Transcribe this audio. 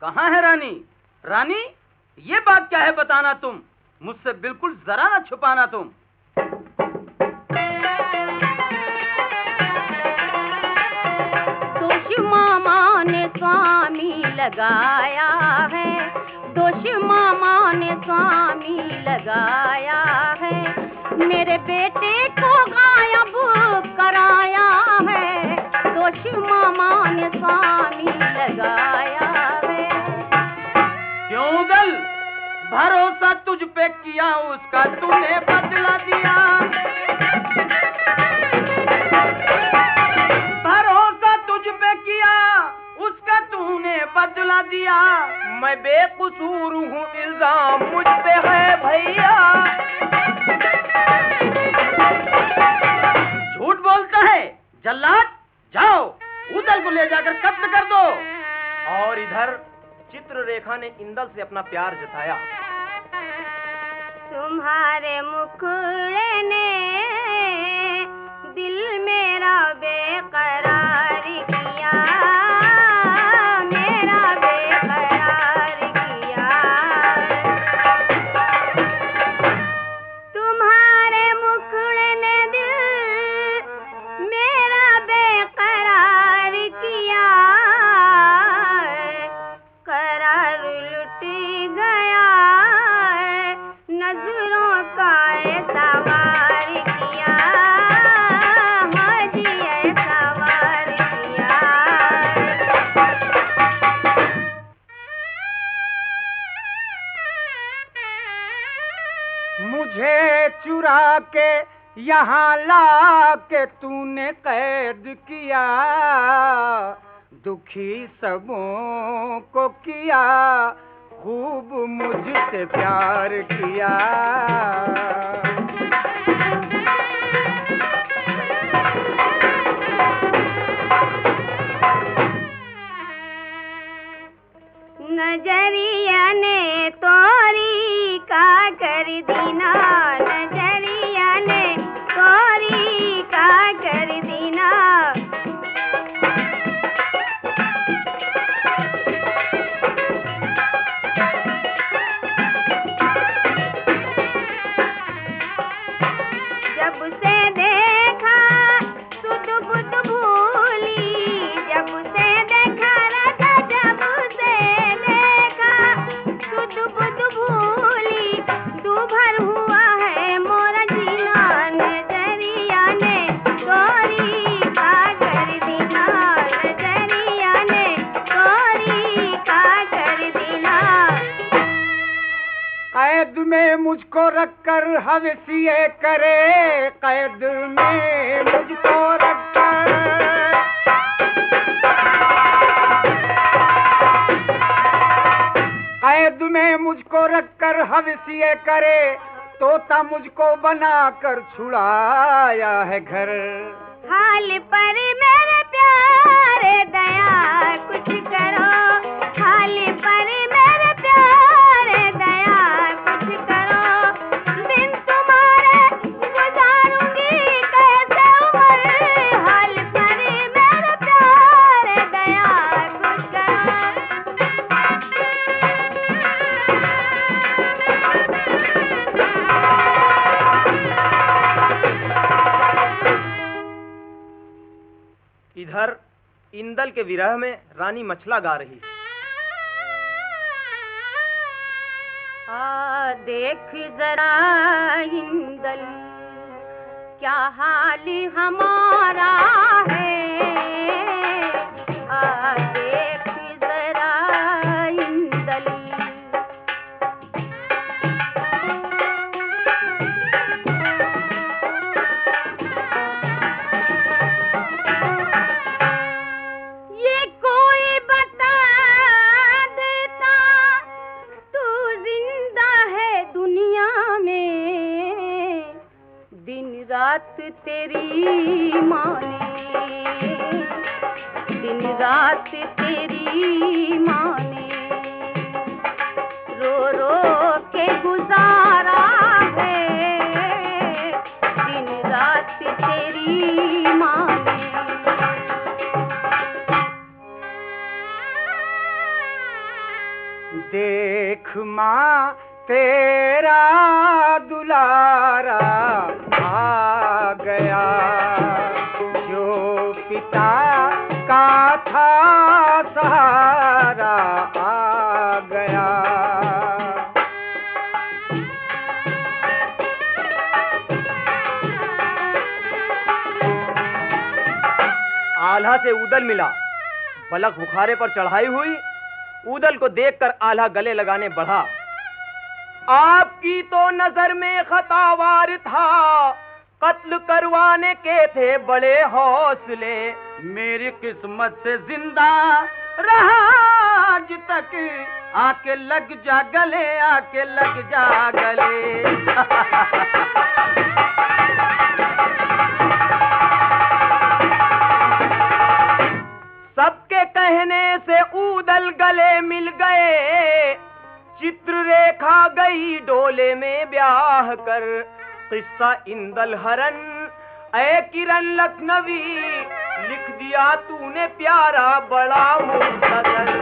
कहाँ है रानी? रानी, ये बात क्या है बताना तुम, मुझसे बिल्कुल जरा ना छुपाना तुम। दोष मामा ने स्वामी लगाया है, दोष मामा ने स्वामी लगाया है, मेरे बेटे को गायब कराया है, दोष मामा ने स्वामी लगाया है। क्यों दल, भरोसा तुझ पे किया उसका तूने बदला दिया, भरोसा तुझ पे किया उसका तूने बदला दिया, मैं बेकसूर हूँ इल्जाम मुझ पे है भैया। झूठ बोलता है जल्लाद, जाओ उदल को ले जाकर कत्ल कर दो। और इधर चित्ररेखा ने इंदल से अपना प्यार जताया। तुम्हारे मुखड़े ने दिल मेरा बेकरार किया, मेरा बेकरार किया, तुम्हारे मुखड़े ने दिल मेरा बेकरार किया, करार लुट गया, नजरों का ऐसा वार किया, हाँ जी ऐसा वार किया। मुझे चुरा के यहाँ ला के तूने कैद किया, दुखी सबों को किया, खूब मुझसे प्यार किया। नजरिया ने तोरी का कर दीना, नजरिया ने तोरी का कर दीना, जब से देखा सुध बुध भूली, जब से देखा राजा, जब से देखा सुध बुध भूली, दूभर हुआ है मोरा जीना, नजरिया ने तोरी का कर दीना, नजरिया ने तोरी का कर दीना। कैद में मुझको रखकर हवसिये करे, कैद में मुझको रखकर, कैद में मुझको रखकर हवसिये करे, तोता मुझको बनाकर छुड़ाया है घर। हाल पर मेरे प्यारे दया कुछ करो, हाल पर मेरे प्यारे दया कुछ करो, दिन तुम्हारे गुजारूंगी कैसे उम्र, हाल पर मेरे प्यारे दया कुछ इधर इंदल के विरह में रानी मछला गा रही है। देख जरा इंदल क्या हाल हमारा है, देख जरा इंदल, ये कोई बता देता तू जिंदा है दुनिया में, दिन रात तेरी माने, दिन रात तेरी माने, रो रो के गुजारा है, दिन रात तेरी माने। देख माँ तेरा दुलारा आ गया, जो पिता का था सहारा आ गया। आल्हा से ऊदल मिला, बलक बुखारे पर चढ़ाई हुई। ऊदल को देखकर आल्हा गले लगाने बढ़ा। आपकी तो नजर में खतावार था, कत्ल करवाने के थे बड़े हौसले। मेरी किस्मत से जिंदा रहा आज तक, आके लग जा गले, आके लग जा गले। सबके कहने से ऊदल गले मिल गए, चित्ररेखा गई डोले में ब्याह कर। किस्सा इंदल हरन ऐ किरण लखनवी, लिख दिया तूने प्यारा बड़ा मुख्तसर।